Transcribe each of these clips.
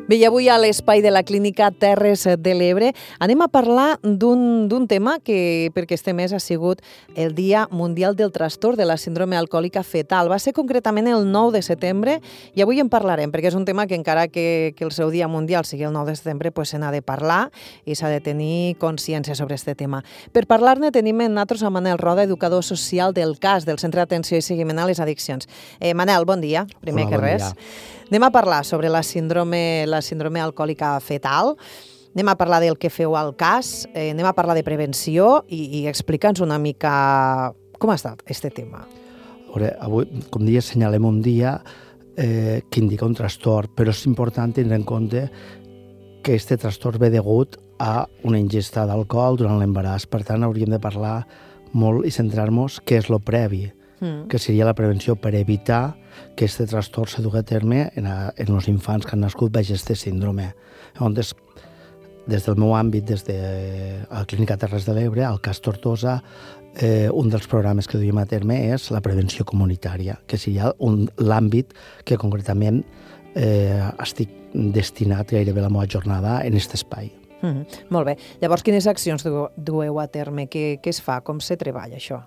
Bé, i avui a l'espai de la Clínica Terres de l'Ebre anem a parlar d'un tema que per aquest mes ha sigut el Dia Mundial del Trastorn de la Síndrome Alcohòlica Fetal. Va ser concretament el 9 de setembre i avui en parlarem, perquè és un tema que encara que el seu Dia Mundial sigui el 9 de setembre, se n'ha de parlar i s'ha de tenir consciència sobre aquest tema. Per parlar-ne tenim en nosaltres a Manel Roda, educador social del CAS, del Centre d'Atenció i Seguiment a les Addiccions. Manel, bon dia, primer que res. Anem a parlar sobre la síndrome alcohòlica fetal, anem a parlar del que feu al CAS, anem a parlar de prevenció i explica'ns una mica com ha estat aquest tema. Avui, com dia, assenyalem un dia que indica un trastorn, però és important tenir en compte que aquest trastorn ve degut a una ingesta d'alcohol durant l'embaràs. Per tant, hauríem de parlar molt i centrar-nos què és el previ, que seria la prevenció per evitar que aquest trastorn se dugui a terme en els infants que han nascut baix aquest síndrome. Llavors, des del meu àmbit, des de la Clínica Terres de l'Ebre, al CAS Tortosa, un dels programes que duim a terme és la prevenció comunitària, que seria l'àmbit que concretament estic destinat gairebé la meva jornada en aquest espai. Molt bé. Llavors, quines accions dueu a terme? Què es fa? Com se treballa això?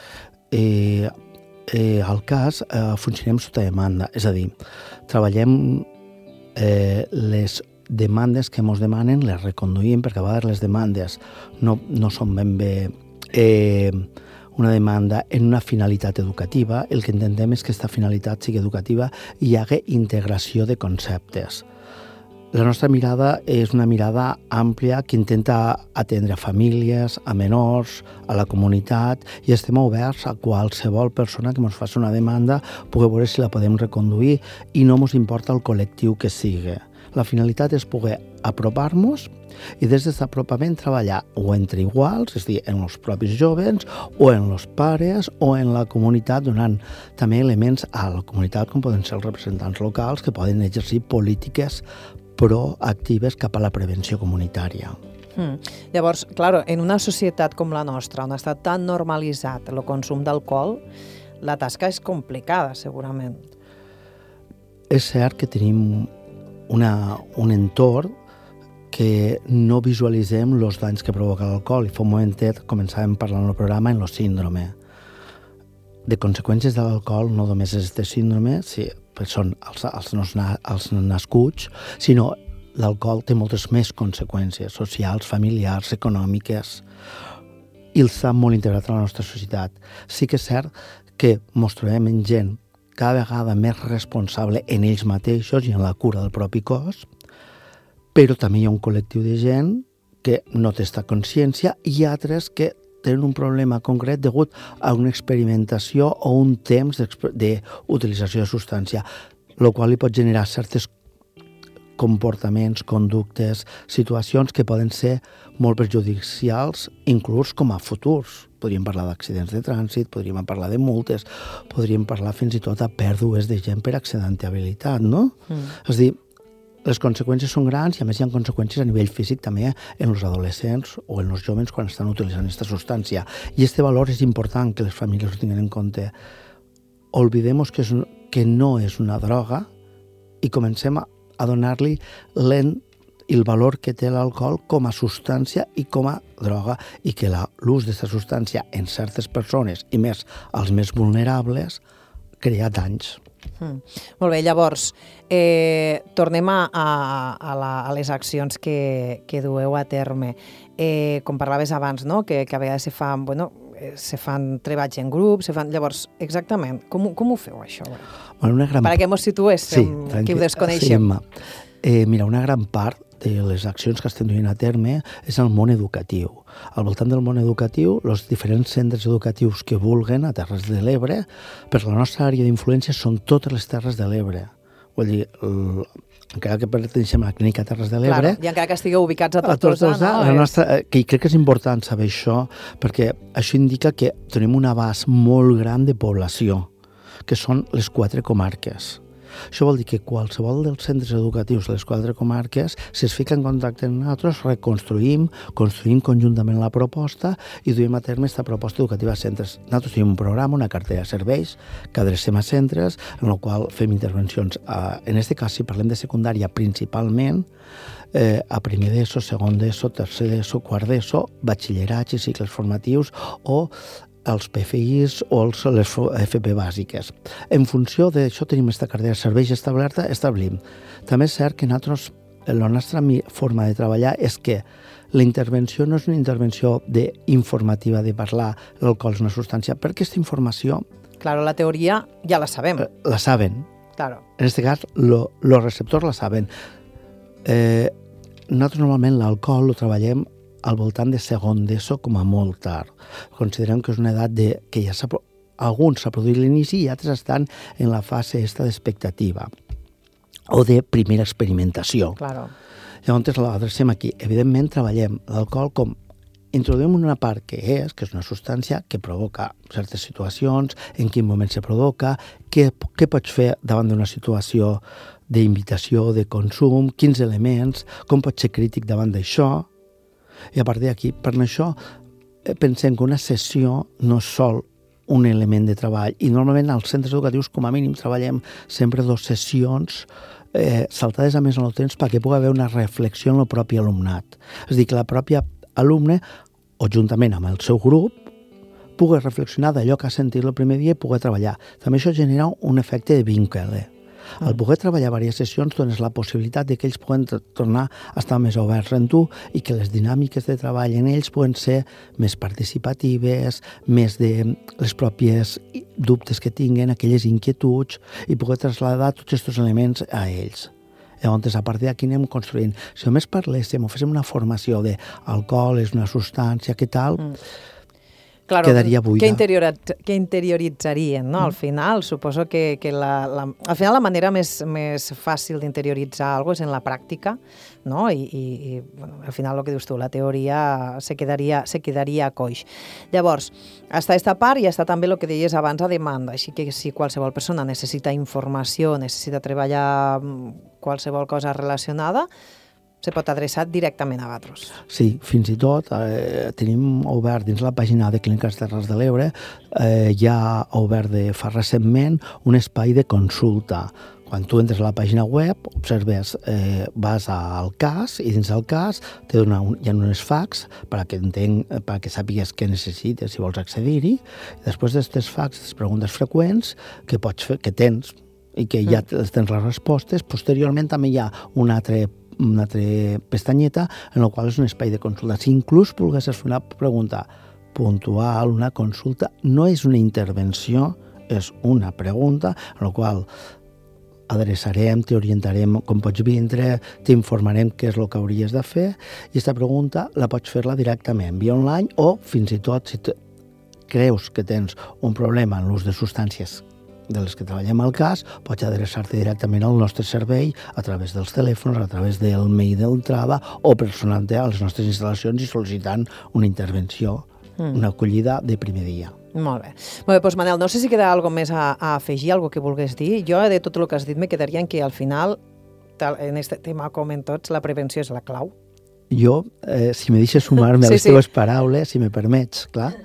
Al CAS funcionem sota demanda, és a dir, treballem les demandes que ens demanen, les reconduïm, perquè a vegades les demandes no són ben bé una demanda en una finalitat educativa. El que intentem és que aquesta finalitat sigui educativa i hi hagi integració de conceptes. La nostra mirada és una mirada àmplia que intenta atendre a famílies, a menors, a la comunitat, i estem oberts a qualsevol persona que ens faci una demanda, pugui veure si la podem reconduir i no ens importa el col·lectiu que sigui. La finalitat és poder apropar-nos i des d'aquest apropament treballar o entre iguals, és a dir, en els propis joves o en els pares o en la comunitat, donant també elements a la comunitat com poden ser els representants locals que poden exercir polítiques proactives cap a la prevenció comunitària. Llavors, clar, en una societat com la nostra, on està tan normalitzat el consum d'alcohol, la tasca és complicada, segurament. És cert que tenim un entorn que no visualitzem els danys que provoca l'alcohol, i fa un momentet començàvem parlant el programa en el síndrome. De conseqüències de l'alcohol no només és de síndrome, són els nascuts, sinó l'alcohol té moltes més conseqüències socials, familiars, econòmiques, i el està molt integrat a la nostra societat. Sí que és cert que ens trobem en gent cada vegada més responsable en ells mateixos i en la cura del propi cos, però també hi ha un col·lectiu de gent que no té aquesta consciència i altres que tenen un problema concret degut a una experimentació o un temps d'utilització de substància, el qual li pot generar certs comportaments, conductes, situacions que poden ser molt perjudicials, inclús com a futurs. Podríem parlar d'accidents de trànsit, podríem parlar de multes, podríem parlar fins i tot de pèrdues de gent per accidentabilitat, no? És a dir, les conseqüències són grans i a més hi ha conseqüències a nivell físic també en els adolescents o en els joves quan estan utilitzant aquesta substància. I aquest valor és important que les famílies ho tinguin en compte. Oblidem que no és una droga i comencem a donar-li el valor que té l'alcohol com a substància i com a droga, i que l'ús d'aquesta substància en certes persones, i més als més vulnerables, crea danys. Molt bé, llavors, tornem a les accions que dueu a terme. Com parlaves abans, no? Que a vegades se fan treballs en grup, llavors, exactament, com ho feu, això? Perquè ens situéssim, que ho desconeixem. Mira, una gran part de les accions que estem duint a terme és el món educatiu. Al voltant del món educatiu, els diferents centres educatius que vulguen a Terres de l'Ebre, per la nostra àrea d'influència són totes les Terres de l'Ebre. Vull dir, encara que pertenem a la Clínica Terres de l'Ebre... I encara que estigueu ubicats a Tortosa, que crec que és important saber això, perquè això indica que tenim un abast molt gran de població, que són les 4 comarques. Això vol dir que qualsevol dels centres educatius de les 4 comarques, si es fica en contacte amb nosaltres, construïm conjuntament la proposta i duim a terme aquesta proposta educativa a centres. Nosaltres tenim un programa, una cartera de serveis que adrecem a centres, en el qual fem intervencions. En aquest cas, si parlem de secundària, principalment, a primer d'ESO, segon d'ESO, tercer d'ESO, quart d'ESO, batxillerats i cicles formatius o els PFIs o les FP bàsiques. En funció d'això tenim aquesta cartera de serveis establerta, establim. També és cert que nosaltres, la nostra forma de treballar és que la intervenció no és una intervenció informativa de parlar l'alcohol és una substància, perquè aquesta informació... Claro, la teoria ja la sabem. La saben. Claro. En aquest cas, los receptors la saben. Nosaltres normalment l'alcohol lo treballem al voltant de segon d'ESO com a molt tard. Considerem que és una edat que ja alguns s'ha produït l'inici i altres estan en la fase d'expectativa o de primera experimentació. Claro. Llavors l'adrecem aquí. Evidentment treballem l'alcohol com introduïm una part que és una substància que provoca certes situacions, en quin moment se provoca, què pots fer davant d'una situació d'invitació, de consum, quins elements, com pots ser crític davant d'això. I a partir d'aquí, per això, pensem que una sessió no és sol un element de treball. I normalment als centres educatius, com a mínim, treballem sempre 2 sessions saltades a més en el temps perquè pugui haver una reflexió en el propi alumnat. És a dir, que la pròpia alumne, o juntament amb el seu grup, pugui reflexionar d'allò que ha sentit el primer dia i pugui treballar. També això genera un efecte de vincle. Al poder treballar diverses sessions dones la possibilitat de que ells puguen tornar a estar més oberts en tu i que les dinàmiques de treball en ells puguen ser més participatives, més de les pròpies dubtes que tinguen, aquelles inquietuds, i poder traslladar tots aquests elements a ells. Llavors, a partir d'aquí anem construint. Si només parléssim o féssim una formació d'alcohol és una substància, què tal, claro, quedaria buida. Que interioritzarien, no? Al final, suposo que al final la manera més fàcil d'interioritzar alguna cosa és en la pràctica, no? I bueno, al final el que dius tu, la teoria se quedaria coix. Llavors, està aquesta part i està també el que deies abans a demanda, així que si qualsevol persona necessita informació, necessita treballar qualsevol cosa relacionada, se pot adreçar directament a vosaltres. Sí, fins i tot tenim obert dins la pàgina de Clíniques Terres de l'Ebre, ja ha obert fa recentment un espai de consulta. Quan tu entres a la pàgina web, observes, vas al CAS i dins del CAS hi ha unes fax perquè sàpigues què necessites si vols accedir-hi. Després d'aquestes fax, les preguntes freqüents que pots fer, que tens i que ja tens les respostes, posteriorment també hi ha una altra pestanyeta en la qual és un espai de consulta. Si inclús volguessis fer una pregunta puntual, una consulta, no és una intervenció, és una pregunta en la qual adreçarem, t'orientarem com pots vindre, t'informarem què és el que hauries de fer i aquesta pregunta la pots fer-la directament via online o fins i tot si creus que tens un problema en l'ús de substàncies de les que treballem al CAS, pots adreçar-te directament al nostre servei a través dels telèfons, a través del mail d'entrada o personant-te a les nostres instal·lacions i sol·licitant una intervenció, una acollida de primer dia. Molt bé. Molt bé, doncs Manel, no sé si queda alguna més a afegir, alguna que volgués dir. Jo, de tot el que has dit, me quedaria en que al final, en aquest tema com en tots, la prevenció és la clau. Jo, si me deixes sumar-me a les teves paraules, si me permets, clar,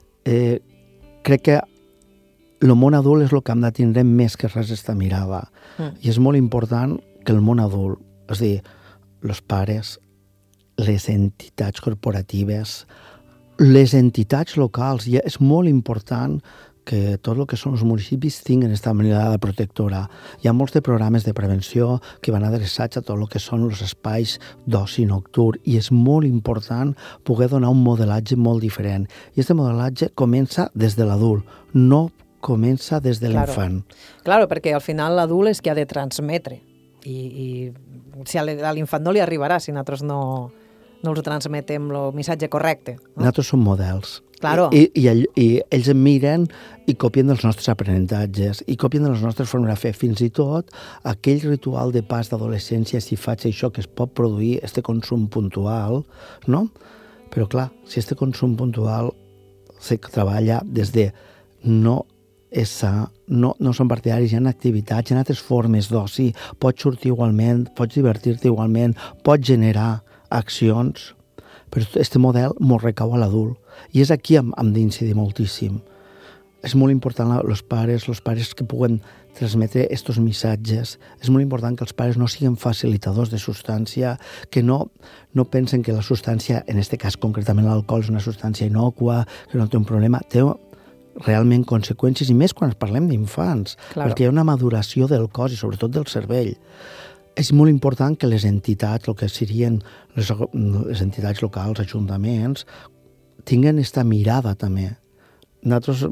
crec que el món adult és el que hem de tindre més que res esta mirada. I és molt important que el món adult, és a dir, els pares, les entitats corporatives, les entitats locals, i és molt important que tot el que són els municipis tinguin aquesta mirada protectora. Hi ha molts de programes de prevenció que van adreçats a tot el que són els espais d'oci nocturn i és molt important poder donar un modelatge molt diferent. I aquest modelatge comença des de l'adult, no comença des de l'infant. Claro, perquè al final l'adult és qui ha de transmetre i si a l'infant no li arribarà si nosaltres no els transmetem el missatge correcte. Nosaltres som models. Claro. I ells em miren i copien dels nostres aprenentatges i copien de les nostres formes de fer. Fins i tot aquell ritual de pas d'adolescència, si faig això, que es pot produir, este consum puntual, no? Però clar, si este consum puntual se treballa des de no és sa, no són partidaris, hi ha activitats, hi ha altres formes d'oci, pots sortir igualment, pots divertir-te igualment, pots generar accions, però aquest model mos recau a l'adult. I és aquí on hem d'incidir moltíssim. És molt important els pares que puguen transmetre aquests missatges. És molt important que els pares no siguin facilitadors de substància, que no pensen que la substància, en aquest cas concretament l'alcohol, és una substància innòcua, que no té un problema. Té realment conseqüències, i més quan parlem d'infants, perquè hi ha una maduració del cos i sobretot del cervell. És molt important que les entitats, el que serien les entitats locals, ajuntaments, tinguen aquesta mirada també. Nosaltres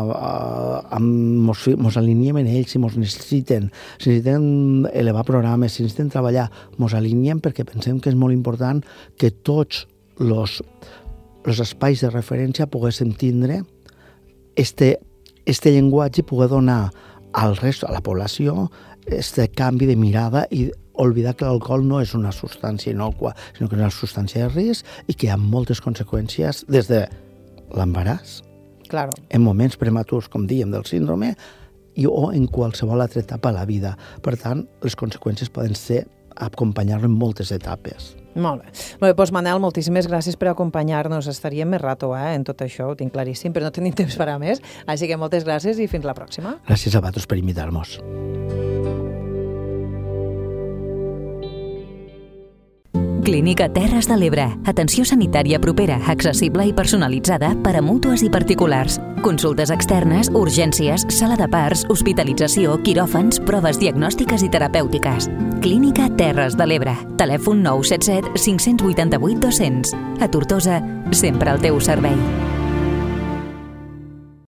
mos alineem en ells, si mos necessiten elevar programes, si necessiten treballar, mos alineem perquè pensem que és molt important que tots els espais de referència poguéssim tindre este llenguatge i poder donar al resto, a la població, este canvi de mirada i oblidar que l'alcohol no és una substància innòcua, sinó que és una substància de risc i que hi ha moltes conseqüències des de l'embaràs, en moments prematurs, com dèiem, del síndrome, o en qualsevol altra etapa de la vida. Per tant, les conseqüències poden ser acompanyar-lo en moltes etapes. Molt bé. Molt bé, doncs Manel, moltíssimes gràcies per acompanyar-nos. Estaríem més rato en tot això, ho tinc claríssim, però no tenim temps per a més. Així que moltes gràcies i fins la pròxima. Gràcies a vosaltres per invitar-nos. Clínica Terres de l'Ebre. Atenció sanitària propera, accessible i personalitzada per a mútues i particulars. Consultes externes, urgències, sala de parts, hospitalització, quiròfans, proves diagnòstiques i terapèutiques. Clínica Terres de l'Ebre. Telèfon 977 588 200. A Tortosa, sempre al teu servei.